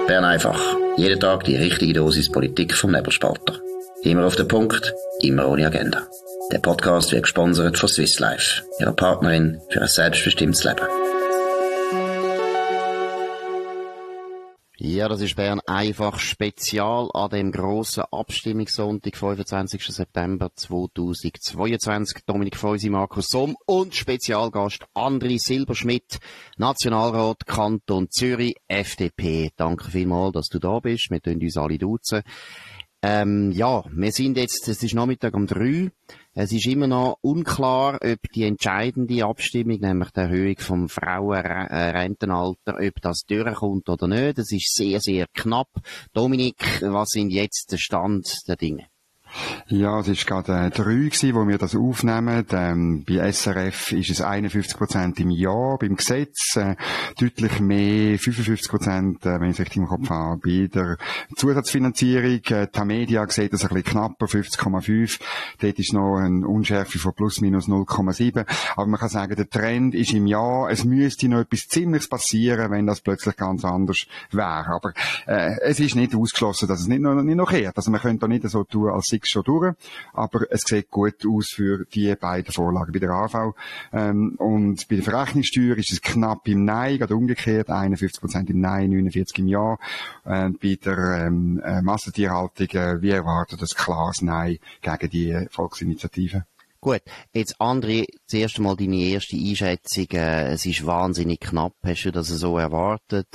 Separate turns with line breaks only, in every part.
Bern einfach. Jeden Tag die richtige Dosis Politik vom Nebelspalter. Immer auf den Punkt, immer ohne Agenda. Der Podcast wird gesponsert von Swiss Life, ihrer Partnerin für ein selbstbestimmtes Leben.
Ja, das ist Bern einfach Spezial an dem grossen Abstimmungssonntag, 25. September 2022. Dominik Feusi, Markus Somm und Spezialgast Andri Silberschmidt, Nationalrat Kanton Zürich, FDP. Danke vielmals, dass du da bist. Wir tun uns alle duzen. Wir sind jetzt, es ist Nachmittag um 3. Es ist immer noch unklar, ob die entscheidende Abstimmung, nämlich die Erhöhung vom Frauenrentenalter, ob das durchkommt oder nicht. Es ist sehr, sehr knapp. Dominik, was sind jetzt der Stand der Dinge?
Ja, es ist gerade 3 gewesen, wo wir das aufnehmen. Bei SRF ist es 51% im Jahr, beim Gesetz deutlich mehr, 55%, wenn ich es richtig im Kopf habe, bei der Zusatzfinanzierung. Tamedia sieht das ein bisschen knapper, 50,5. Dort ist noch eine Unschärfe von plus minus 0,7. Aber man kann sagen, der Trend ist im Jahr. Es müsste noch etwas Ziemliches passieren, wenn das plötzlich ganz anders wäre. Aber es ist nicht ausgeschlossen, dass es nicht noch kehrt. Also man könnte da nicht so tun, als sei es schon durch. Aber es sieht gut aus für die beiden Vorlagen bei der AV. Und bei der Verrechnungssteuer ist es knapp im Nein, gerade umgekehrt, 51% im Nein, 49% im Ja. Bei der Massentierhaltung, wie erwartet, ein klares Nein gegen die Volksinitiative.
Gut, jetzt André, zuerst einmal deine erste Einschätzung. Es ist wahnsinnig knapp. Hast du das so erwartet?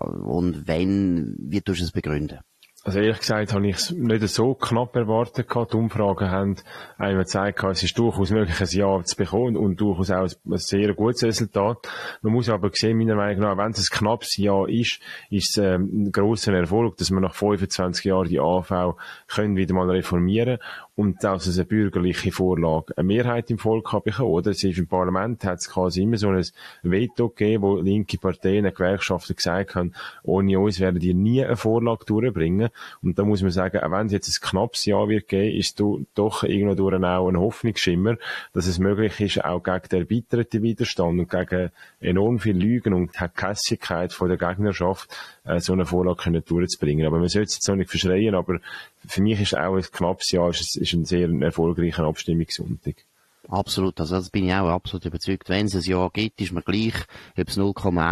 Und wie tust du es begründen?
Also ehrlich gesagt habe ich es nicht so knapp erwartet gehabt. Die Umfragen haben einem gezeigt, es ist durchaus möglich, ein Ja zu bekommen und durchaus auch ein sehr gutes Resultat. Man muss aber sehen, meiner Meinung nach, wenn es ein knappes Ja ist es ein grosser Erfolg, dass wir nach 25 Jahren die AV können wieder mal reformieren und dass es eine bürgerliche Vorlage eine Mehrheit im Volk hat bekommen, oder? Es ist im Parlament, hat es quasi immer so ein Veto gegeben, wo linke Parteien, Gewerkschaften gesagt haben, ohne uns werden die nie eine Vorlage durchbringen. Und da muss man sagen, auch wenn es jetzt ein knappes Ja wird geben, ist doch irgendwo durch auch ein Hoffnungsschimmer, dass es möglich ist, auch gegen den erweiterten Widerstand und gegen enorm viel Lügen und die Hässigkeit von der Gegnerschaft so eine Vorlage durchzubringen. Aber man sollte es jetzt noch nicht verschreien, aber für mich ist auch ein knappes Ja, ist ein sehr erfolgreicher Abstimmungssonntag.
Absolut, also das bin ich auch absolut überzeugt. Wenn es ein Ja gibt, ist mir gleich, ob es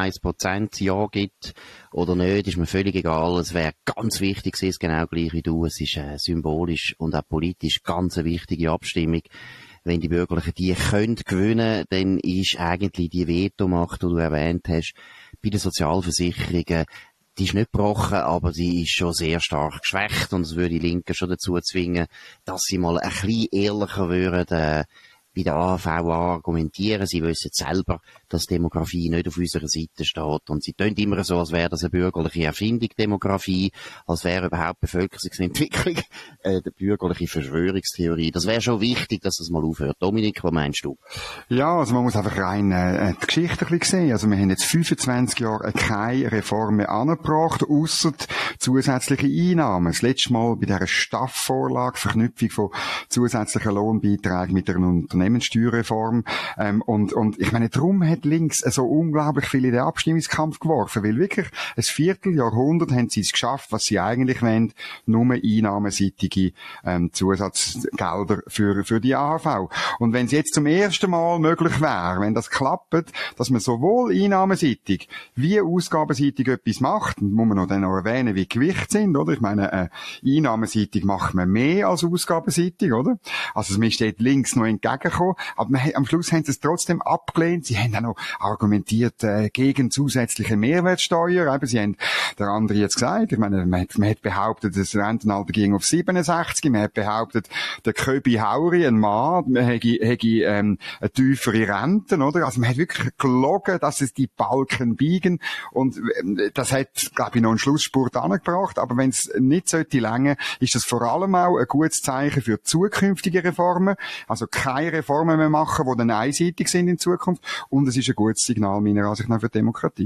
0,1% Ja gibt oder nicht, ist mir völlig egal. Es wäre ganz wichtig, es ist genau gleich wie du. Es ist symbolisch und auch politisch ganz eine wichtige Abstimmung. Wenn die Bürgerlichen die können gewinnen, dann ist eigentlich die Vetomacht, die du erwähnt hast, bei den Sozialversicherungen, die ist nicht gebrochen, aber sie ist schon sehr stark geschwächt und es würde die Linken schon dazu zwingen, dass sie mal ein bisschen ehrlicher würden, bei der AHV argumentieren. Sie wissen selber, dass Demografie nicht auf unserer Seite steht. Und sie tun immer so, als wäre das eine bürgerliche Erfindung, Demografie, als wäre überhaupt Bevölkerungsentwicklung eine bürgerliche Verschwörungstheorie. Das wäre schon wichtig, dass das mal aufhört. Dominik, was meinst du?
Ja, also man muss einfach rein die Geschichte ein bisschen sehen. Also wir haben jetzt 25 Jahre keine Reform mehr angebracht, ausser zusätzliche Einnahmen. Das letzte Mal bei dieser STAF-Vorlage, Verknüpfung von zusätzlichen Lohnbeiträgen mit einer Unternehmenssteuerreform. Und ich meine, darum hat links so unglaublich viel in den Abstimmungskampf geworfen, weil wirklich ein Vierteljahrhundert haben sie es geschafft, was sie eigentlich wollen, nur einnahmenseitige Zusatzgelder für die AHV. Und wenn es jetzt zum ersten Mal möglich wäre, wenn das klappt, dass man sowohl einnahmenseitig wie ausgabenseitig etwas macht, muss man noch dann noch erwähnen, wie Gewicht sind, oder? Ich meine, einnahmenseitig macht man mehr als ausgabenseitig, oder? Also es steht links noch entgegengekommen, aber am Schluss haben sie es trotzdem abgelehnt. Sie haben auch noch argumentiert gegen zusätzliche Mehrwertsteuer. Eben, sie haben der andere jetzt gesagt, ich meine, man hat behauptet, das Rentenalter ging auf 67, man hat behauptet, der Köbi Hauri, ein Mann, hätte eine tiefere Renten, oder? Also man hat wirklich gelogen, dass es die Balken biegen und das hat, glaube ich, noch einen Schlussspurt angebracht, aber wenn es nicht sollte länger, ist das vor allem auch ein gutes Zeichen für zukünftige Reformen, also keine Reformen mehr machen, die dann einseitig sind in Zukunft und es ist ein gutes Signal meiner Ansicht nach für die Demokratie.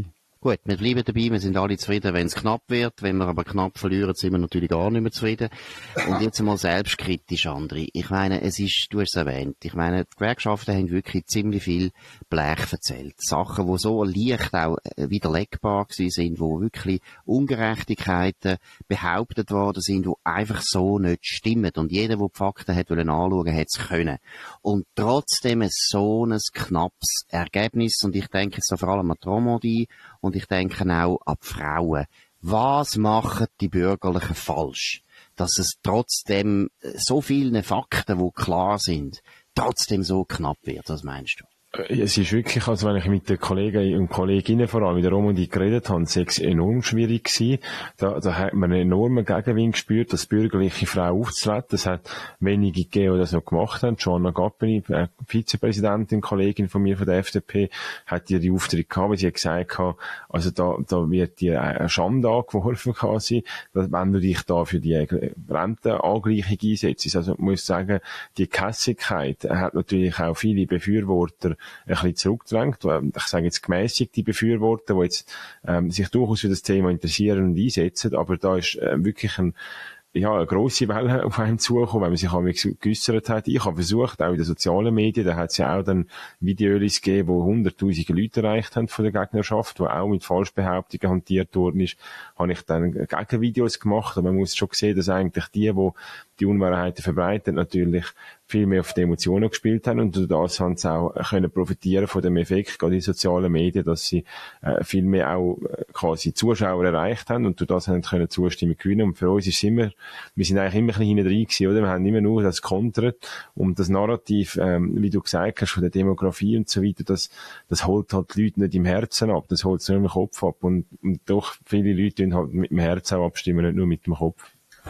Gut, wir bleiben dabei, wir sind alle zufrieden, wenn es knapp wird. Wenn wir aber knapp verlieren, sind wir natürlich gar nicht mehr zufrieden. Und jetzt einmal selbstkritisch, André. Ich meine, du hast es erwähnt, ich meine, die Gewerkschaften haben wirklich ziemlich viel Blech erzählt. Sachen, die so leicht auch widerlegbar gewesen sind, wo wirklich Ungerechtigkeiten behauptet worden sind, die einfach so nicht stimmen. Und jeder, der die Fakten hat anschauen, hat es können. Und trotzdem so ein knappes Ergebnis. Und ich denke jetzt vor allem an die Romandie und ich denke auch an die Frauen. Was machen die Bürgerlichen falsch, dass es trotzdem so viele Fakten, die klar sind, trotzdem so knapp wird? Was meinst du?
Es ist wirklich, also wenn ich mit den Kollegen und Kolleginnen vor allem mit der Romandie geredet habe, es ist enorm schwierig gewesen. Da hat man einen enormen Gegenwind gespürt, das bürgerliche Frau aufzutreten. Es hat wenige gegeben, die das noch gemacht haben. Joanna Gappeni, Vizepräsidentin, Kollegin von mir von der FDP, hat die Auftritt gehabt, weil sie hat gesagt hat, also da wird dir eine Schande angeworfen quasi, wenn du dich da für die Rentenangleichung einsetzt. Also ich muss sagen, die Kässigkeit hat natürlich auch viele Befürworter ein bisschen zurückgedrängt. Ich sage jetzt gemäßigte Befürworter, die jetzt sich durchaus für das Thema interessieren und einsetzen, aber da ist wirklich eine grosse Welle auf einem zugekommen, wenn man sich auch geäussert hat. Ich habe versucht, auch in den sozialen Medien, da hat es ja auch dann Videos gegeben, wo 100.000 Leute erreicht haben von der Gegnerschaft, wo auch mit Falschbehauptungen hantiert worden ist, habe ich dann Gegenvideos gemacht, aber man muss schon sehen, dass eigentlich die Unwahrheiten verbreitet, natürlich viel mehr auf die Emotionen gespielt haben und durch das haben sie auch können profitieren von dem Effekt, gerade in sozialen Medien, dass sie viel mehr auch quasi Zuschauer erreicht haben und durch das haben können Zustimmung gewinnen. Und für uns ist wir sind eigentlich immer ein bisschen hinten drin gewesen, oder? Wir haben immer nur das kontert und das Narrativ, wie du gesagt hast, von der Demografie und so weiter, das holt halt die Leute nicht im Herzen ab, das holt es nur im Kopf ab und doch viele Leute tun halt mit dem Herzen auch abstimmen, nicht nur mit dem Kopf.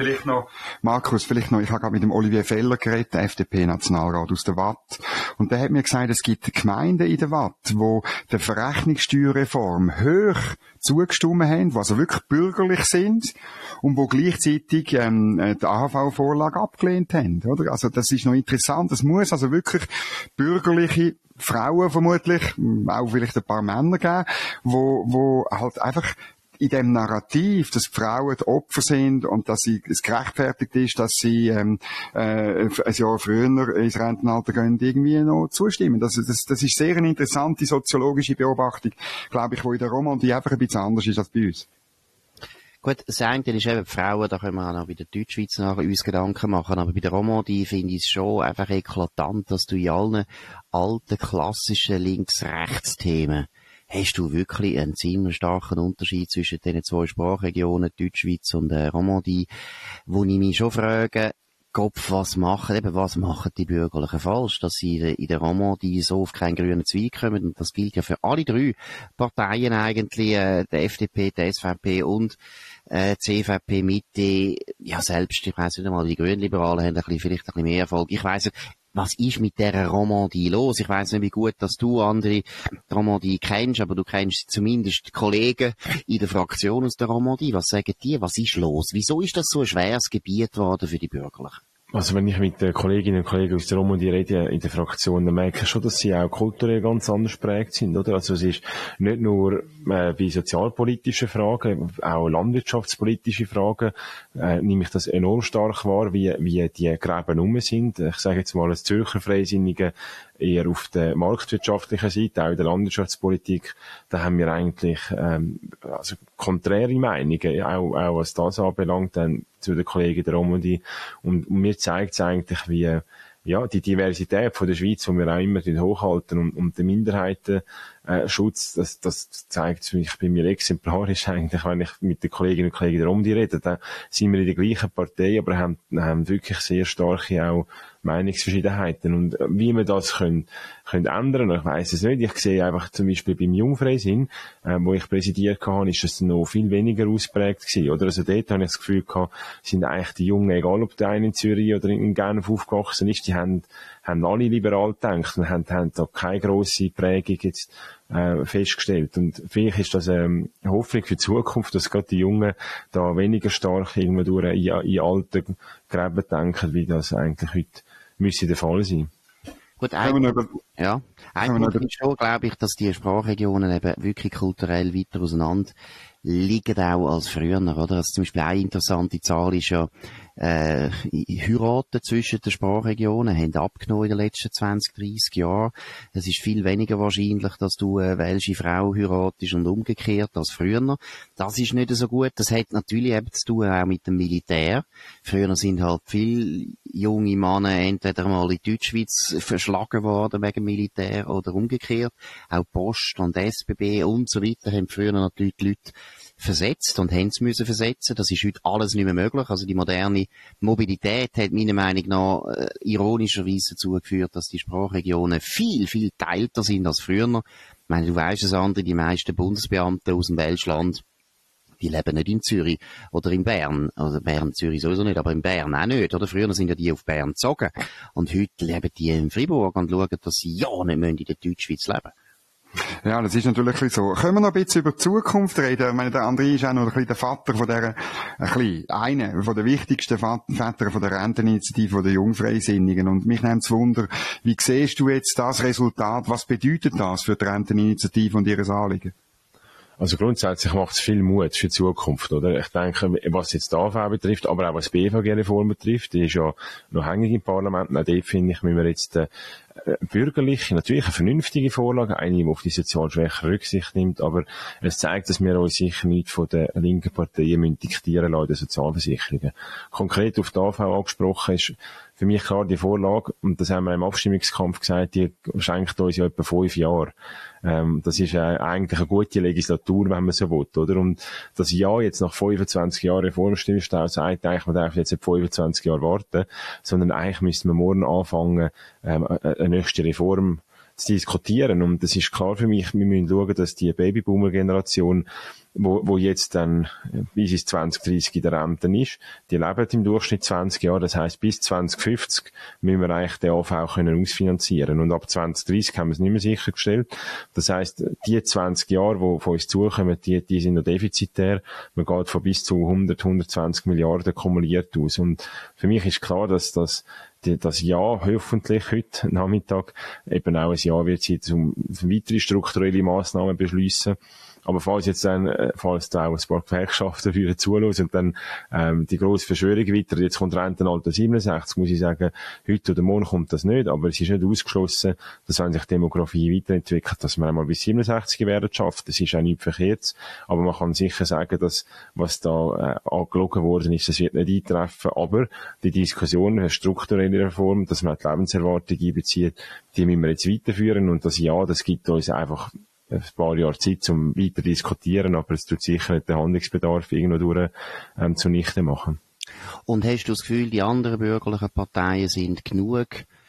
Markus, ich habe gerade mit dem Olivier Feller geredet, der FDP-Nationalrat aus der Watt. Und der hat mir gesagt, es gibt Gemeinden in der Watt, wo der Verrechnungssteuerreform hoch zugestimmt haben, die also wirklich bürgerlich sind und wo gleichzeitig die AHV-Vorlage abgelehnt haben, oder? Also das ist noch interessant. Es muss also wirklich bürgerliche Frauen vermutlich, auch vielleicht ein paar Männer geben, wo halt einfach in dem Narrativ, dass Frauen die Opfer sind und dass es gerechtfertigt ist, dass sie ein Jahr früher ins Rentenalter gehen, irgendwie noch zustimmen. Das ist sehr eine interessante soziologische Beobachtung, glaube ich, wo in der Romandie einfach ein bisschen anders ist als bei uns.
Gut, das eine ist eben die Frauen, da können wir auch noch bei der Deutschschweiz nachher uns Gedanken machen, aber bei der Romandie finde ich es schon einfach eklatant, dass du in allen alten, klassischen Links-Rechts-Themen hast du wirklich einen ziemlich starken Unterschied zwischen den zwei Sprachregionen, Deutschschweiz und Romandie, wo ich mich schon frage, Kopf, was machen die Bürgerlichen falsch, dass sie in der Romandie so auf keinen grünen Zweig kommen, und das gilt ja für alle drei Parteien eigentlich, der FDP, der SVP und CVP Mitte, ja selbst, ich weiss nicht einmal, die Grünliberalen haben vielleicht ein bisschen mehr Erfolg, ich weiss nicht, was ist mit dieser Romandie los? Ich weiss nicht, wie gut, dass du andere die Romandie kennst, aber du kennst zumindest die Kollegen in der Fraktion aus der Romandie. Was sagen die? Was ist los? Wieso ist das so ein schweres Gebiet geworden für die Bürgerlichen?
Also wenn ich mit den Kolleginnen und Kollegen aus der Romandie rede in der Fraktion, dann merke ich schon, dass sie auch kulturell ganz anders geprägt sind, oder? Also es ist nicht nur bei sozialpolitischen Fragen, auch landwirtschaftspolitische Fragen, nehme ich das enorm stark wahr, wie die Gräben rum sind. Ich sage jetzt mal als Zürcher Freisinnige eher auf der marktwirtschaftlichen Seite, auch in der Landwirtschaftspolitik, da haben wir eigentlich also konträre Meinungen, auch was das anbelangt, dann zu den Kollegen der Romandie. Und mir zeigt es eigentlich, wie die Diversität von der Schweiz, die wir auch immer hochhalten, und der Minderheitenschutz, das zeigt mich bei mir exemplarisch eigentlich, wenn ich mit den Kolleginnen und Kollegen der Romandie rede. Da sind wir in der gleichen Partei, aber haben wirklich sehr starke auch Meinungsverschiedenheiten. Und wie wir das können ändern, ich weiss es nicht. Ich sehe einfach zum Beispiel beim Jungfreisinn, wo ich präsidiert habe, ist es noch viel weniger ausprägt gewesen, oder? Also dort habe ich das Gefühl gehabt, sind eigentlich die Jungen, egal ob der eine in Zürich oder in Genf aufgewachsen ist, die haben alle liberal gedacht und haben da keine grosse Prägung jetzt festgestellt. Und vielleicht ist das eine Hoffnung für die Zukunft, dass gerade die Jungen da weniger stark irgendwo durch in alte Gräben denken, wie das eigentlich heute müsste der Fall sein.
Gut, ein Punkt ist schon, glaube ich, dass die Sprachregionen eben wirklich kulturell weiter auseinander liegen auch als früher, oder? Also zum Beispiel eine interessante Zahl ist ja, Heiraten zwischen den Sprachregionen haben abgenommen in den letzten 20, 30 Jahren. Es ist viel weniger wahrscheinlich, dass du eine welsche Frau heiratest und umgekehrt als früher. Das ist nicht so gut. Das hat natürlich eben zu tun auch mit dem Militär. Früher sind halt viele junge Männer entweder mal in Deutschschweiz verschlagen worden wegen Militär oder umgekehrt. Auch Post und SBB und so weiter haben früher natürlich die Leute versetzt und haben es müssen versetzen. Das ist heute alles nicht mehr möglich. Also die moderne Mobilität hat meiner Meinung nach ironischerweise dazu geführt, dass die Sprachregionen viel, viel teilter sind als früher. Ich meine, du weisst es, André, die meisten Bundesbeamten aus dem Welschland, die leben nicht in Zürich oder in Bern. Also Bern, Zürich sowieso nicht, aber in Bern auch nicht. Oder früher sind ja die auf Bern gezogen. Und heute leben die in Fribourg und schauen, dass sie ja nicht in der Deutschschweiz leben.
Ja, das ist natürlich ein bisschen so. Können wir noch ein bisschen über die Zukunft reden? Ich meine, der André ist auch noch ein bisschen der Vater von einer von der wichtigsten Väter von der Renteninitiative der Jungfreisinnigen. Und mich nimmt es Wunder, wie siehst du jetzt das Resultat? Was bedeutet das für die Renteninitiative und ihres Anliegen?
Also grundsätzlich macht es viel Mut für die Zukunft, oder? Ich denke, was jetzt die AV betrifft, aber auch was die BVG-Reform betrifft, die ist ja noch hängig im Parlament. Auch dort, finde ich, müssen wir jetzt bürgerliche, natürlich eine vernünftige Vorlage, eine, die auf die Sozialschwächen Rücksicht nimmt, aber es zeigt, dass wir uns sicher nicht von den linken Parteien diktieren lassen, den Sozialversicherungen. Konkret auf die AV angesprochen ist für mich klar die Vorlage, und das haben wir im Abstimmungskampf gesagt, die schenkt uns ja etwa 5 Jahre. Das ist eigentlich eine gute Legislatur, wenn man so will, oder? Und das Ja jetzt nach 25 Jahren Reformstimmstau sagt eigentlich, man darf jetzt nicht 25 Jahre warten, sondern eigentlich müsste man morgen anfangen, eine nächste Reform zu diskutieren. Und das ist klar für mich, wir müssen schauen, dass die Babyboomer-Generation, wo jetzt dann bis ins 2030 in der Rente ist, die leben im Durchschnitt 20 Jahre, das heisst bis 2050 müssen wir eigentlich den AV können ausfinanzieren. Und ab 2030 haben wir es nicht mehr sichergestellt. Das heisst, die 20 Jahre, die von uns zukommen, die sind noch defizitär. Man geht von bis zu 120 Milliarden kumuliert aus. Und für mich ist klar, dass das Jahr hoffentlich heute Nachmittag eben auch ein Jahr wird sein, um weitere strukturelle Massnahmen zu beschliessen. Aber falls da auch ein paar Gewerkschaften dafür zuhören und dann die grosse Verschwörung weiter, jetzt kommt Rentenalter 67, muss ich sagen, heute oder morgen kommt das nicht, aber es ist nicht ausgeschlossen, dass wenn sich die Demografie weiterentwickelt, dass wir einmal bis 67 werden schafft. Das ist auch nicht verkehrt, aber man kann sicher sagen, dass was da angelogen worden ist, das wird nicht eintreffen, aber die Diskussion, eine strukturelle Reform, dass man die Lebenserwartung einbezieht, die müssen wir jetzt weiterführen und das Ja, das gibt uns einfach ein paar Jahre Zeit, um weiter zu diskutieren, aber es tut sicher nicht den Handlungsbedarf irgendwo durch zunichte machen.
Und hast du das Gefühl, die anderen bürgerlichen Parteien sind genug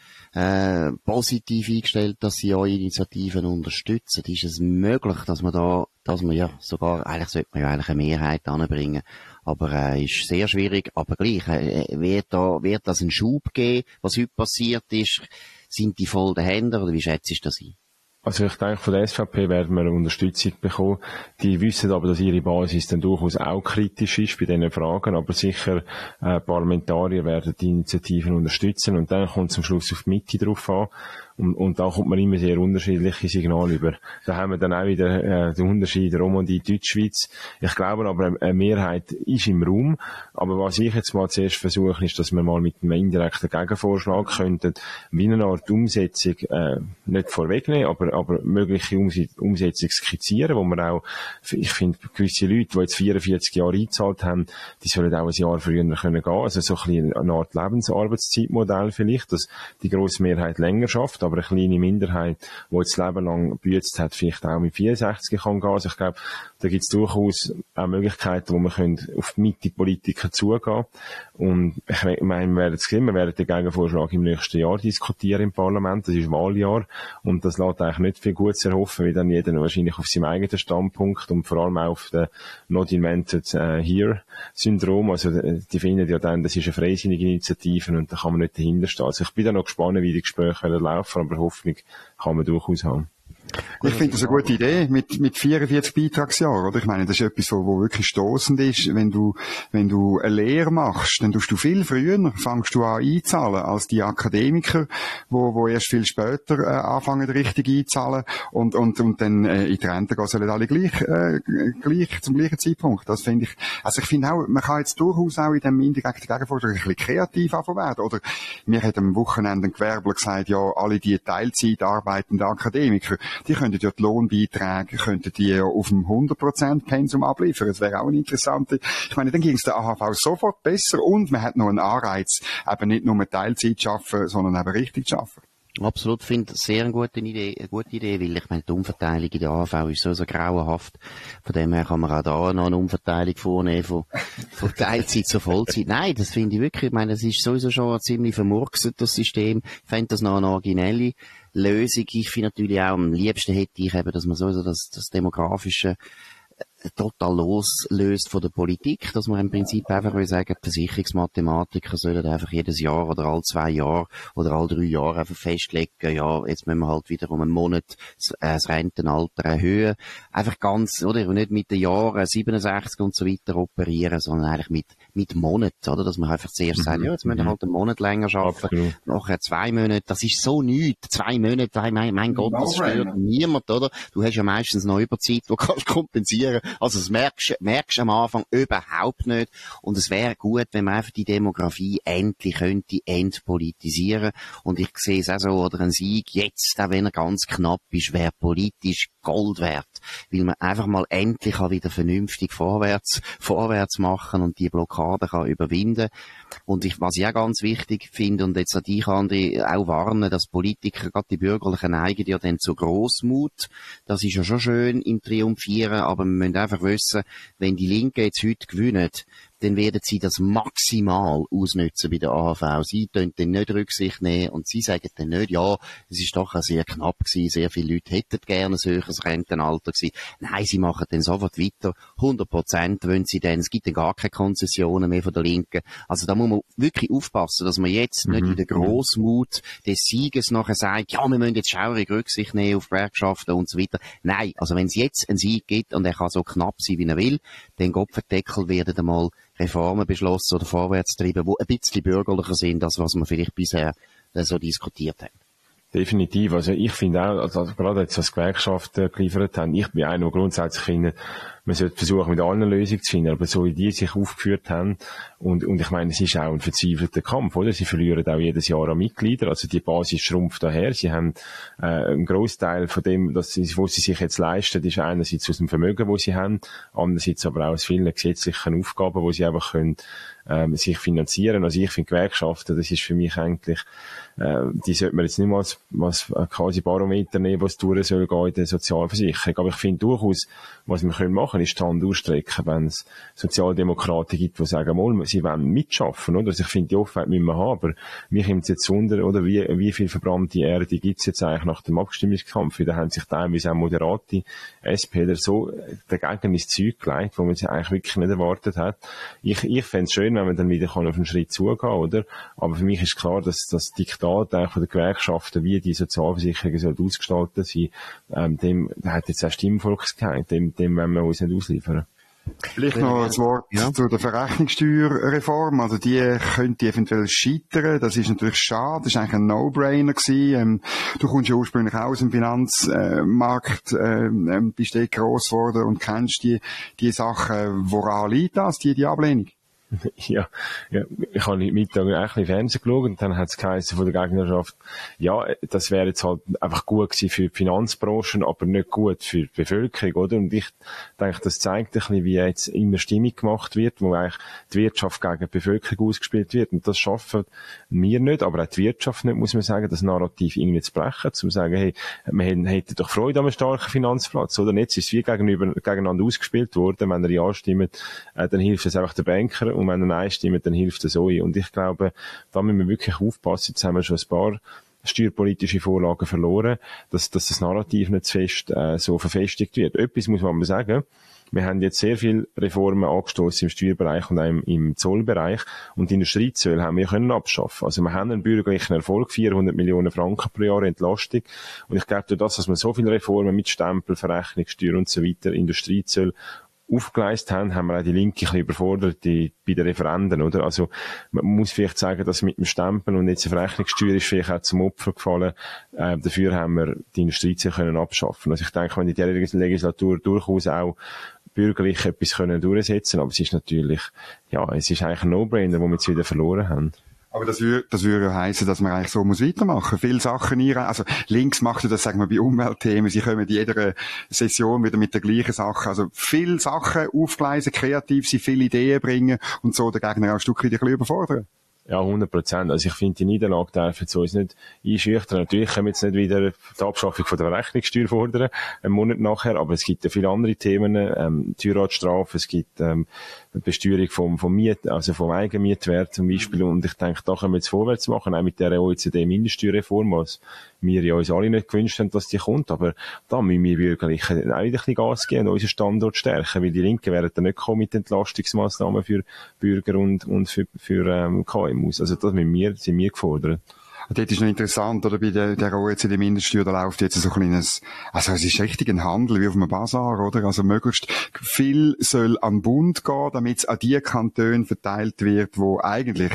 positiv eingestellt, dass sie eure Initiativen unterstützen? Ist es möglich, dass man ja sogar, eigentlich sollte man ja eigentlich eine Mehrheit anbringen, aber ist sehr schwierig, aber gleich, wird das einen Schub geben, was heute passiert ist? Sind die voll der Hände, oder wie schätzt du das ein?
Also ich denke, von der SVP werden wir eine Unterstützung bekommen. Die wissen aber, dass ihre Basis dann durchaus auch kritisch ist bei diesen Fragen, aber sicher Parlamentarier werden die Initiativen unterstützen und dann kommt es am Schluss auf die Mitte drauf an. Und da kommt man immer sehr unterschiedliche Signale über. Da haben wir dann auch wieder den Unterschied Romandie, Deutschschweiz. Ich glaube aber, eine Mehrheit ist im Raum. Aber was ich jetzt mal zuerst versuche, ist, dass wir mal mit einem indirekten Gegenvorschlag könnten, wie eine Art Umsetzung, nicht vorwegnehmen, aber mögliche Umsetzung skizzieren, wo man auch, ich finde, gewisse Leute, die jetzt 44 Jahre eingezahlt haben, die sollen auch ein Jahr früher können gehen. Also so ein bisschen eine Art Lebensarbeitszeitmodell vielleicht, dass die grosse Mehrheit länger schafft, aber eine kleine Minderheit, die jetzt das Leben lang gebützt hat, vielleicht auch mit 64 kann gehen. Also ich glaube, da gibt es durchaus auch Möglichkeiten, wo man auf die Mitte-Politiker zugehen. Und ich meine, wir werden den Gegenvorschlag im nächsten Jahr diskutieren im Parlament. Das ist Wahljahr. Und das lässt eigentlich nicht viel Gutes erhoffen, weil dann jeder wahrscheinlich auf seinem eigenen Standpunkt und vor allem auch auf den Not Invented Here Syndrom. Also, die finden ja dann, das ist eine freisinnige Initiative und da kann man nicht dahinter stehen. Also ich bin da noch gespannt, wie die Gespräche laufen, aber Hoffnung kann man durchaus haben.
Ich finde das eine gute Idee, mit 44 Beitragsjahren, oder? Ich meine, das ist etwas, wo wirklich stossend ist. Wenn du eine Lehre machst, dann tust du viel früher, fängst du an einzahlen, als die Akademiker, wo erst viel später, anfangen, richtig einzahlen, und dann, in die Rente gehen sollen alle gleich, zum gleichen Zeitpunkt. Das finde ich, also ich finde auch, man kann jetzt durchaus auch in dem indirekten Gegenvorschlag ein bisschen kreativ werden, oder? Mir hat am Wochenende ein Gewerbler gesagt, ja, alle die Teilzeit arbeitenden Akademiker, die könnten ja die Lohnbeiträge, könnten die ja auf dem 100% Pensum abliefern. Das wäre auch eine interessante, ich meine, dann ging es der AHV sofort besser, und man hat noch einen Anreiz, eben nicht nur Teilzeit zu arbeiten, sondern eben richtig zu arbeiten.
Absolut, finde ich sehr eine gute Idee, weil ich meine, die Umverteilung in der AHV ist so grauenhaft. Von dem her kann man auch da noch eine Umverteilung vornehmen von Teilzeit zu Vollzeit. Nein, das finde ich wirklich, ich meine, das ist sowieso schon ein ziemlich vermurkset, das System. Ich fände das noch eine originelle Lösung. Ich finde natürlich auch, am liebsten hätte ich eben, dass man sowieso das demografische total loslöst von der Politik, dass man im Prinzip einfach sagen, die Versicherungsmathematiker sollen einfach jedes Jahr oder alle 2 Jahre oder alle 3 Jahre einfach festlegen, ja, jetzt müssen wir halt wieder um einen Monat das Rentenalter erhöhen. Einfach ganz, oder? Und nicht mit den Jahren 67 und so weiter operieren, sondern eigentlich mit Monaten, oder? Dass man einfach zuerst sagt, ja, jetzt müssen wir halt einen Monat länger arbeiten, nachher 2 Monate, das ist so nichts. 2 Monate, mein Gott, das stört niemand, oder? Du hast ja meistens noch Überzeit, die kannst kompensieren. Also das merkst am Anfang überhaupt nicht. Und es wäre gut, wenn man einfach die Demografie endlich könnte entpolitisieren. Und ich sehe es auch so, oder ein Sieg jetzt, auch wenn er ganz knapp ist, wäre politisch Gold wert. Weil man einfach mal endlich wieder vernünftig vorwärts machen und die Blockade kann überwinden. Und was ich auch ganz wichtig finde, und jetzt an dich, André, auch warnen, dass Politiker, gerade die Bürgerlichen, neigen ja dann zu Grossmut. Das ist ja schon schön im Triumphieren, aber wir müssen einfach wissen, wenn die Linken jetzt heute gewinnen, dann werden sie das maximal ausnutzen bei der AHV. Sie können dann nicht Rücksicht nehmen und sie sagen dann nicht, ja, es ist doch auch sehr knapp gewesen, sehr viele Leute hätten gerne ein höheres Rentenalter gewesen. Nein, sie machen dann sofort weiter, 100% wollen sie dann, es gibt dann gar keine Konzessionen mehr von der Linken. Also da muss man wirklich aufpassen, dass man jetzt nicht in der Grossmut des Sieges nachher sagt, ja, wir müssen jetzt schaurig Rücksicht nehmen auf Gewerkschaften und so weiter. Nein, also wenn es jetzt einen Sieg gibt und er kann so knapp sein, wie er will, dann Gopferdeckel werden einmal Reformen beschlossen oder vorwärts treiben, die ein bisschen bürgerlicher sind, als was wir vielleicht bisher so diskutiert haben.
Definitiv. Also ich finde auch, also gerade jetzt, was Gewerkschaften geliefert haben, ich bin einer, der grundsätzlich finde, man sollte versuchen, mit allen Lösungen zu finden, aber so wie die sich aufgeführt haben, und ich meine, es ist auch ein verzweifelter Kampf, oder? Sie verlieren auch jedes Jahr an Mitglieder, also die Basis schrumpft daher. Sie haben einen Großteil von dem, was sie sich jetzt leisten, ist einerseits aus dem Vermögen, das sie haben, andererseits aber auch aus vielen gesetzlichen Aufgaben, wo sie einfach können sich finanzieren. Also ich finde Gewerkschaften, das ist für mich eigentlich, die sollte man jetzt nicht mal als quasi Barometer nehmen, was durch soll gehen in der Sozialversicherung. Aber ich finde durchaus, was wir können machen, ist die Hand ausstrecken, wenn es Sozialdemokraten gibt, die sagen, mal, sie wollen mitschaffen, oder? Also ich finde, die Offenheit müssen wir haben, aber mich nimmt es jetzt wunder, oder? Wie viel verbrannte Erde gibt es jetzt eigentlich nach dem Abstimmungskampf? Da haben sich teilweise auch moderate SPler so dagegen ins Zeug gelegt, wo man sie eigentlich wirklich nicht erwartet hat. Ich fände es schön, wenn man dann wieder auf einen Schritt zugehen kann, oder? Aber für mich ist klar, dass das Diktat eigentlich von der Gewerkschaften, wie die Sozialversicherungen soll ausgestaltet sein, dem hat jetzt auch Stimmvolksgeheit, dem wollen wir uns nicht ausliefern.
Vielleicht noch ein Wort zu der Verrechnungssteuerreform. Also die könnte eventuell scheitern. Das ist natürlich schade. Das ist eigentlich ein No-Brainer gewesen. Du kommst ja ursprünglich auch aus dem Finanzmarkt, bist dort gross geworden und kennst die Sachen. Woran liegt das, die Ablehnung?
Ja, ich habe Mittag ein bisschen Fernsehen geschaut und dann hat es geheißen von der Gegnerschaft, ja, das wäre jetzt halt einfach gut gewesen für die Finanzbranche, aber nicht gut für die Bevölkerung, oder? Und ich denke, das zeigt ein bisschen, wie jetzt immer Stimmung gemacht wird, wo eigentlich die Wirtschaft gegen die Bevölkerung ausgespielt wird. Und das schaffen wir nicht, aber auch die Wirtschaft nicht, muss man sagen, das Narrativ irgendwie zu brechen, zu sagen, hey, wir hätten doch Freude an einem starken Finanzplatz, oder? Und jetzt ist es wie gegeneinander ausgespielt worden. Wenn er ja stimmt, dann hilft es einfach der Banker. Und wenn er Nein stimmt, dann hilft es euch. Und ich glaube, da müssen wir wirklich aufpassen. Jetzt haben wir schon ein paar steuerpolitische Vorlagen verloren, dass das Narrativ nicht zu fest so verfestigt wird. Etwas muss man aber sagen. Wir haben jetzt sehr viele Reformen angestoßen im Steuerbereich und auch im Zollbereich. Und die Industriezölle haben wir können abschaffen. Also wir haben einen bürgerlichen Erfolg, 400 Millionen Franken pro Jahr Entlastung. Und ich glaube, durch das, dass wir so viele Reformen mit Stempel, Verrechnungssteuer und so weiter, Industriezölle aufgeleistet haben wir auch die Linke ein bisschen überfordert bei den Referenden, oder? Also, man muss vielleicht sagen, dass mit dem Stempel und jetzt eine Verrechnungssteuer ist vielleicht auch zum Opfer gefallen. Dafür haben wir die Industriezölle können abschaffen. Also ich denke, wenn in dieser Legislatur durchaus auch bürgerlich etwas können durchsetzen, aber es ist natürlich, ja, es ist eigentlich ein No-Brainer, wo wir jetzt wieder verloren haben.
Aber das würde ja heissen, dass man eigentlich so muss weitermachen. Viele Sachen also links macht ja das, sagen wir, bei Umweltthemen. Sie kommen in jeder Session wieder mit der gleichen Sache. Also viele Sachen aufgleisen, kreativ sein, viele Ideen bringen und so den Gegner auch ein Stück weit ein bisschen überfordern.
Ja, 100%. Also ich finde, die Niederlage darf jetzt uns nicht einschüchtern. Natürlich können wir jetzt nicht wieder die Abschaffung von der Verrechnungssteuer fordern, einen Monat nachher, aber es gibt ja viele andere Themen, die Heiratsstrafe, es gibt die Besteuerung vom Eigenmietwert zum Beispiel, und ich denke, da können wir jetzt vorwärts machen, auch mit der OECD-Mindeststeuerreform, was wir ja uns alle nicht gewünscht haben, dass die kommt, aber da müssen wir bürgerlich auch wieder ein bisschen Gas geben und unseren Standort stärken, weil die Linken werden dann nicht kommen mit Entlastungsmaßnahmen für Bürger und für KMUs. Also das sind wir gefordert.
Und dort ist noch interessant, oder, bei der OECD-Mindeststeuer, da läuft jetzt so ein kleines, also es ist richtig ein Handel wie auf einem Bazar, oder? Also möglichst viel soll an den Bund gehen, damit es an die Kantone verteilt wird, wo eigentlich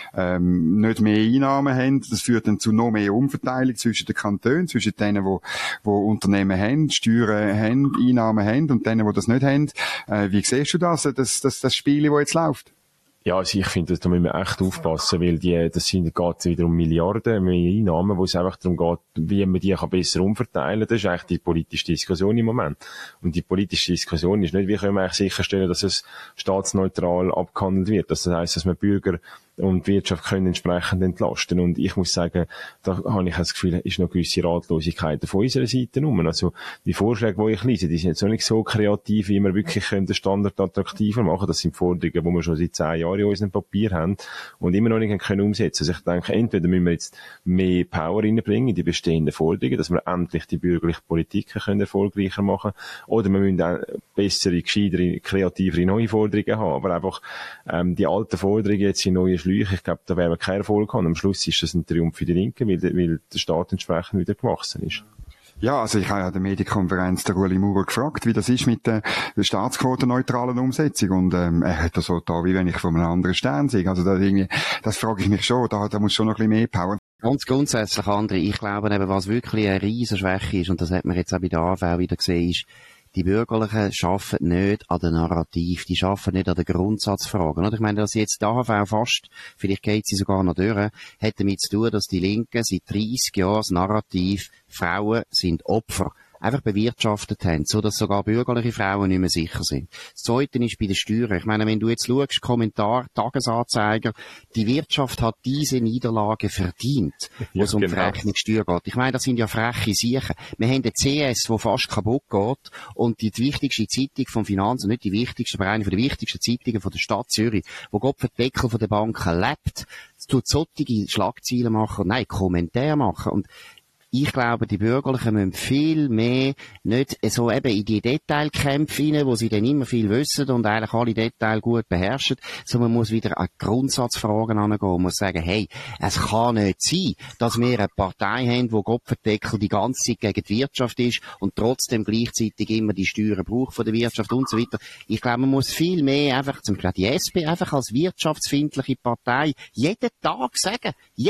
nicht mehr Einnahmen haben. Das führt dann zu noch mehr Umverteilung zwischen den Kantonen, zwischen denen, wo Unternehmen haben, Steuern haben, Einnahmen haben, und denen, die das nicht haben. Wie siehst du das Spiel, das jetzt läuft?
Ja, also ich finde, da müssen wir echt aufpassen, weil das geht wieder um Milliarden mehr Einnahmen, wo es einfach darum geht, wie man die besser umverteilen kann. Das ist eigentlich die politische Diskussion im Moment. Und die politische Diskussion ist nicht, wie können wir eigentlich sicherstellen, dass es staatsneutral abgehandelt wird. Das heisst, dass wir Bürger und Wirtschaft können entsprechend entlasten. Und ich muss sagen, da habe ich das Gefühl, ist noch gewisse Ratlosigkeit von unserer Seite rum. Also die Vorschläge, die ich lese, die sind jetzt auch nicht so kreativ, wie wir wirklich den Standard attraktiver machen können. Das sind Forderungen, die wir schon seit 10 Jahren in unserem Papier haben und immer noch nicht können umsetzen. Also ich denke, entweder müssen wir jetzt mehr Power reinbringen in die bestehenden Forderungen, dass wir endlich die bürgerliche Politik können erfolgreicher machen, oder wir müssen auch bessere, gescheitere, kreativere neue Forderungen haben. Aber einfach die alten Forderungen jetzt in neue Schläuche, ich glaube, da werden wir keinen Erfolg haben. Am Schluss ist das ein Triumph für die Linken, weil der Staat entsprechend wieder gewachsen ist.
Ja, also ich habe ja an der Medienkonferenz der Ueli Maurer gefragt, wie das ist mit der staatsquotenneutralen Umsetzung, und er hat das so da, wie wenn ich von einem anderen Stern sehe. Also das frage ich mich schon, da muss schon noch ein bisschen mehr Power.
Ganz grundsätzlich, André, ich glaube eben, was wirklich eine riesen Schwäche ist, und das hat man jetzt auch bei der AV wieder gesehen, ist, die Bürgerlichen arbeiten nicht an der Narrativ, die arbeiten nicht an den Grundsatzfragen. Oder? Ich meine, dass jetzt die AHV fast, vielleicht geht sie sogar noch durch, hat damit zu tun, dass die Linken seit 30 Jahren das Narrativ, Frauen sind Opfer, einfach bewirtschaftet haben, so dass sogar bürgerliche Frauen nicht mehr sicher sind. Das Zweite ist bei den Steuern. Ich meine, wenn du jetzt schaust, Kommentar, Tagesanzeiger, die Wirtschaft hat diese Niederlage verdient, wo es um die Verrechnungssteuer geht. Ich meine, das sind ja freche Siechen. Wir haben den CS, der fast kaputt geht, und die wichtigste Zeitung vom Finanzen, nicht die wichtigste, aber eine der wichtigsten Zeitungen von der Stadt Zürich, wo Gott für den Deckel von der Banken lebt, tut solche Schlagzeilen machen, nein, Kommentare machen. Und ich glaube, die Bürgerlichen müssen viel mehr nicht so eben in die Detailkämpfe rein, wo sie dann immer viel wissen und eigentlich alle Details gut beherrschen, sondern man muss wieder an Grundsatzfragen angehen und muss sagen, hey, es kann nicht sein, dass wir eine Partei haben, die Kopfendeckel die ganze Zeit gegen die Wirtschaft ist und trotzdem gleichzeitig immer die Steuern braucht von der Wirtschaft und so weiter. Ich glaube, man muss viel mehr einfach, zum Beispiel die SP, einfach als wirtschaftsfeindliche Partei jeden Tag sagen.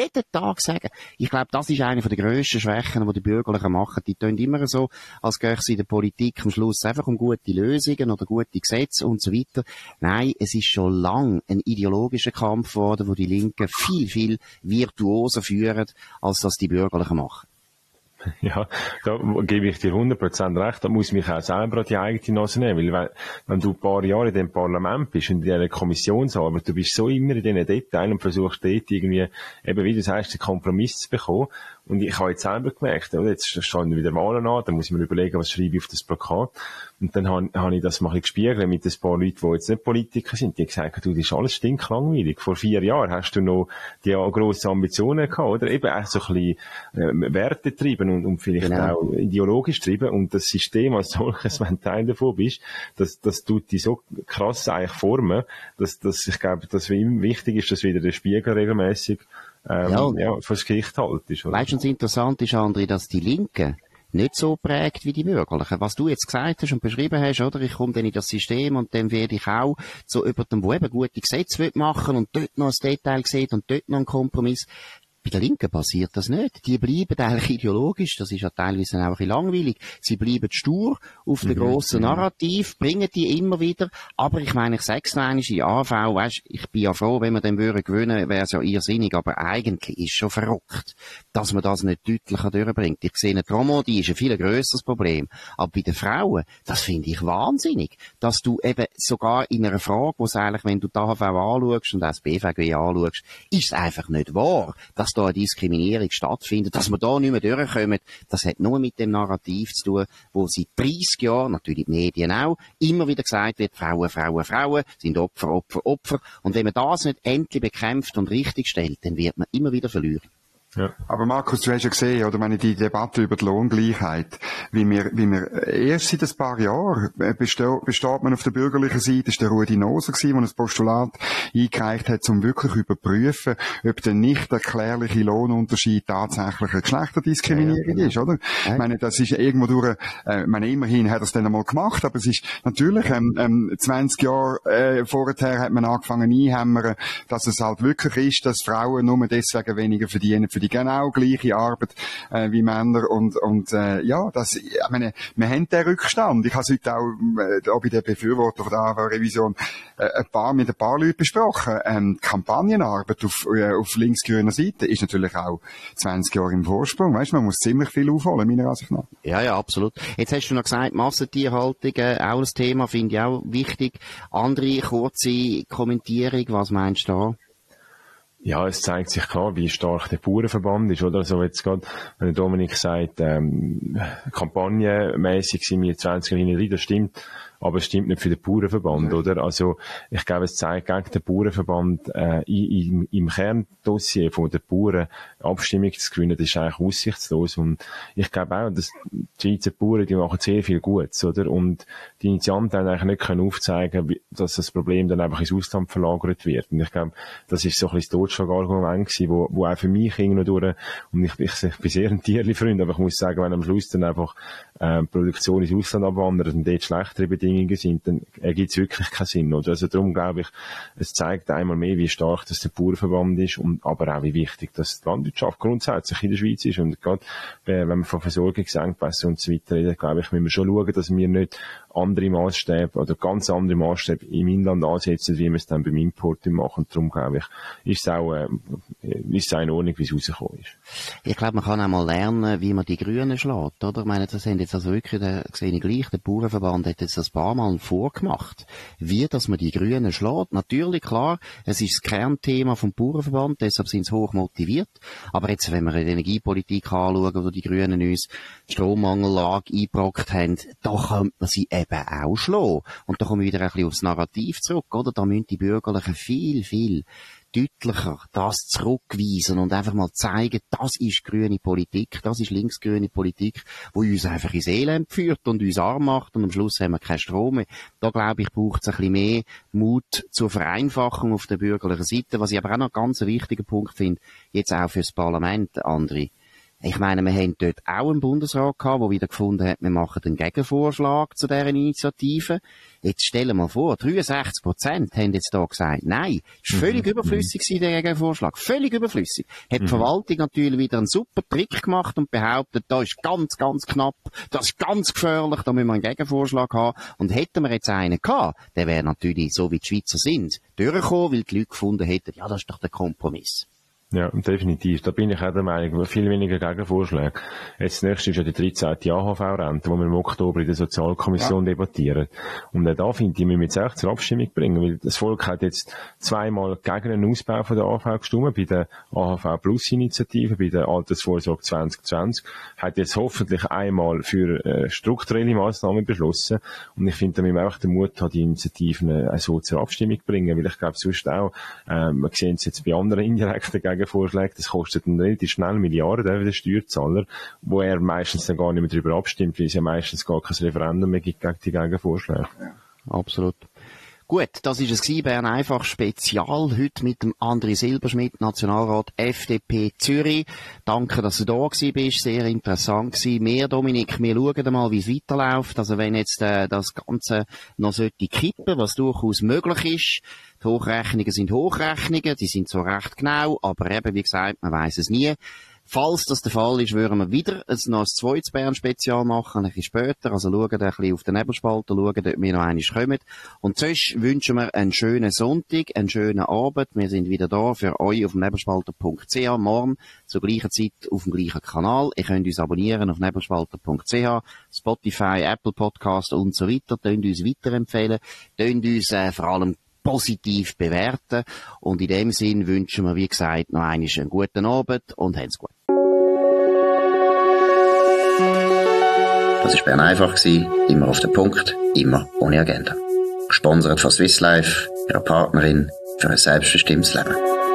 Ich glaube, das ist eine der grössten Schwächen, die die Bürgerlichen machen. Die tun immer so, als gehe es in der Politik am Schluss einfach um gute Lösungen oder gute Gesetze und so weiter. Nein, es ist schon lang ein ideologischer Kampf geworden, wo die Linken viel, viel virtuoser führen, als das die Bürgerlichen machen.
Ja, da gebe ich dir 100% recht. Da muss mich auch selber an die eigene Nase nehmen. Weil, wenn du ein paar Jahre in dem Parlament bist und in dieser Kommissionsarbeit, du bist so immer in diesen Details und versuchst dort irgendwie, eben wie du sagst, einen Kompromiss zu bekommen. Und ich habe jetzt selber gemerkt, oder? Jetzt stehen wieder Wahlen an, dann muss ich mir überlegen, was schreibe ich auf das Plakat. Und dann habe ich das mal ein bisschen gespiegelt mit ein paar Leuten, die jetzt nicht Politiker sind, die gesagt haben, du, das ist alles stinklangweilig. Vor 4 Jahren hast du noch die grossen Ambitionen gehabt, oder? Eben auch so ein bisschen Werte treiben und vielleicht auch ideologisch treiben. Und das System als solches, wenn du Teil davon bist, das tut dich so krass eigentlich formen, dass ich glaube, dass ihm wichtig ist, dass wieder der Spiegel regelmäßig vors Gericht haltest.
Weißt du, was interessant ist, André, dass die Linken nicht so prägt wie die Bürgerlichen. Was du jetzt gesagt hast und beschrieben hast, oder? Ich komme dann in das System und dann werde ich auch zu jemandem, der eben gute Gesetze machen will und dort noch ein Detail sieht und dort noch einen Kompromiss. Bei der Linken passiert das nicht. Die bleiben eigentlich ideologisch, das ist ja teilweise auch ein bisschen langweilig. Sie bleiben stur auf den grossen Narrativ, bringen die immer wieder. Aber ich meine, ich sag's noch einmal, in AV, weisst, ich bin ja froh, wenn wir den würden gewinnen, wäre es ja irrsinnig, aber eigentlich ist schon verrückt, dass man das nicht deutlicher durchbringt. Ich sehe, die Romandie ist ein viel grösseres Problem. Aber bei den Frauen, das finde ich wahnsinnig, dass du eben sogar in einer Frage, wo es eigentlich, wenn du die AHV anschaust und auch das BVG anschaust, ist es einfach nicht wahr, dass da eine Diskriminierung stattfindet, dass wir da nicht mehr durchkommen, das hat nur mit dem Narrativ zu tun, wo seit 30 Jahren, natürlich die Medien auch, immer wieder gesagt wird, Frauen, Frauen, Frauen sind Opfer, Opfer, Opfer. Und wenn man das nicht endlich bekämpft und richtig stellt, dann wird man immer wieder verlieren.
Ja. Aber Markus, du hast ja gesehen, oder meine, die Debatte über die Lohngleichheit, wie wir erst seit ein paar Jahren besteht man auf der bürgerlichen Seite, ist der Rudi Noser gewesen, der ein Postulat eingereicht hat, um wirklich überprüfen, ob der nicht erklärliche Lohnunterschied tatsächlich eine Geschlechterdiskriminierung ist, oder? Ja. Ich meine, das ist irgendwo durch, immerhin hat er es dann einmal gemacht, aber es ist natürlich, 20 Jahre vorher hat man angefangen einhämmern, dass es halt wirklich ist, dass Frauen nur deswegen weniger verdienen für die genau gleiche Arbeit wie Männer und das, ich meine, wir haben den Rückstand. Ich habe es heute auch bei den Befürwortern von der AHV-Revision mit ein paar Leuten besprochen. Kampagnenarbeit auf linksgrüner Seite ist natürlich auch 20 Jahre im Vorsprung. Weißt du, man muss ziemlich viel aufholen, meiner Ansicht nach. Ja,
absolut. Jetzt hast du noch gesagt, Massentierhaltung, auch ein Thema, finde ich auch wichtig. Andere kurze Kommentierung, was meinst du da?
Ja, es zeigt sich klar, wie stark der Bauernverband ist, oder? Also jetzt gerade, wenn der Dominik sagt, kampagnenmässig sind wir 20 Jahre hinein, das stimmt. Aber es stimmt nicht für den Bauernverband, oder? Also, ich glaube, es zeigt gegen den Bauernverband, im Kerndossier von den Bauern Abstimmung zu gewinnen, das ist eigentlich aussichtslos. Und ich glaube auch, dass die Schweizer Bauern, die machen sehr viel Gutes, oder? Und die Initianten haben eigentlich nicht können aufzeigen, dass das Problem dann einfach ins Ausland verlagert wird. Und ich glaube, das ist so ein bisschen das Totschlagargument gewesen, wo auch für mich irgendwo durch, und ich bin sehr ein Tierli-Freund, aber ich muss sagen, wenn am Schluss dann einfach, Produktion ins Ausland abwandert und dort schlechtere Bedingungen sind, dann ergibt es wirklich keinen Sinn, oder? Also darum glaube ich, es zeigt einmal mehr, wie stark das der Bauernverband ist und aber auch wie wichtig, dass die Landwirtschaft grundsätzlich in der Schweiz ist. Und gerade, wenn man von Versorgungsengpässen und so weiter redet, glaube ich, müssen wir schon schauen, dass wir nicht andere Maßstäbe oder ganz andere Maßstäbe im Inland ansetzen, wie wir es dann beim Import machen. Und darum, glaube ich, ist es auch in Ordnung, wie es rausgekommen ist.
Ich glaube, man kann auch mal lernen, wie man die Grünen schlägt, oder? Ich meine, das haben jetzt also wirklich, sehe ich gleich, der Bauernverband hat jetzt ein paar Mal vorgemacht, wie, dass man die Grünen schlägt. Natürlich, klar, es ist das Kernthema vom Bauernverband, deshalb sind sie hoch motiviert. Aber jetzt, wenn wir die Energiepolitik anschauen, wo die Grünen uns Strommangellage eingebrockt haben, da könnte man sie eben auch schlagen. Und da kommen wir wieder ein bisschen aufs Narrativ zurück, oder? Da müssen die Bürgerlichen viel deutlicher das zurückweisen und einfach mal zeigen, das ist grüne Politik, das ist linksgrüne Politik, wo uns einfach ins Elend führt und uns arm macht und am Schluss haben wir keinen Strom mehr. Da, glaube ich, braucht es ein bisschen mehr Mut zur Vereinfachung auf der bürgerlichen Seite. Was ich aber auch noch ganz einen wichtigen Punkt finde, jetzt auch fürs Parlament, André. Ich meine, wir haben dort auch einen Bundesrat gehabt, der wieder gefunden hat, wir machen einen Gegenvorschlag zu dieser Initiative. Jetzt stellen wir mal vor, 63% haben jetzt da gesagt, nein, ist völlig überflüssig gewesen, der Gegenvorschlag. Völlig überflüssig. Hat die Verwaltung natürlich wieder einen super Trick gemacht und behauptet, da ist ganz knapp, das ist ganz gefährlich, da müssen wir einen Gegenvorschlag haben. Und hätten wir jetzt einen gehabt, der wäre natürlich, so wie die Schweizer sind, durchgekommen, weil die Leute gefunden hätten, ja, das ist doch der Kompromiss.
Ja, definitiv. Da bin ich auch der Meinung, viel weniger Gegenvorschläge. Jetzt das nächste ist ja die 13. AHV-Rente, die wir im Oktober in der Sozialkommission debattieren. Und da finde ich, müssen wir jetzt echt zur Abstimmung bringen, weil das Volk hat jetzt zweimal gegen einen Ausbau von der AHV gestimmt, bei der AHV-Plus-Initiative, bei der Altersvorsorge 2020, hat jetzt hoffentlich einmal für strukturelle Massnahmen beschlossen. Und ich finde, da müssen wir einfach den Mut haben, die Initiativen so zur Abstimmung bringen, weil ich glaube, sonst auch, wir sehen es jetzt bei anderen indirekten Gegenvorschlägen, das kostet dann relativ schnell Milliarden für den Steuerzahler, wo er meistens dann gar nicht mehr darüber abstimmt, weil es ja meistens gar kein Referendum mehr gibt gegen die Gegenvorschläge. Ja.
Absolut. Gut, das ist es Bern einfach Spezial, heute mit dem André Silberschmidt, Nationalrat FDP Zürich. Danke, dass du da gewesen bist, sehr interessant gewesen. Wir, Dominik, wir schauen mal, wie es weiterläuft. Also wenn jetzt das Ganze noch sollte kippen, was durchaus möglich ist. Die Hochrechnungen sind Hochrechnungen, die sind so recht genau, aber eben, wie gesagt, man weiss es nie. Falls das der Fall ist, würden wir wieder noch ein zweites Bern-Spezial machen, ein bisschen später. Also schauen ein bisschen auf den Nebelspalter, schauen, ob wir noch einmal kommen. Und sonst wünschen wir einen schönen Sonntag, einen schönen Abend. Wir sind wieder da für euch auf nebelspalter.ch. Morgen zur gleichen Zeit auf dem gleichen Kanal. Ihr könnt uns abonnieren auf nebelspalter.ch, Spotify, Apple Podcast und so weiter. Könnt uns weiterempfehlen. Könnt uns vor allem positiv bewerten. Und in dem Sinn wünschen wir, wie gesagt, noch einmal einen guten Abend und habt's gut.
Das war Bern einfach, immer auf den Punkt, immer ohne Agenda. Gesponsert von Swiss Life, ihrer Partnerin für ein selbstbestimmtes Leben.